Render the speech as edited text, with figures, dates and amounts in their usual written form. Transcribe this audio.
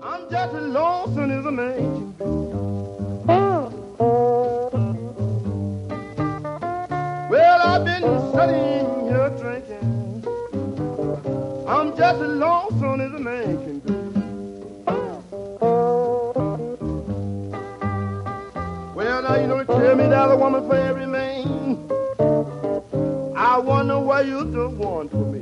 I'm just as lonesome as a man. Well, I've been sitting here drinking. I'm just as lonesome as a man can be. Well, now you don't tell me that a woman for every man. I wonder why you the one for me.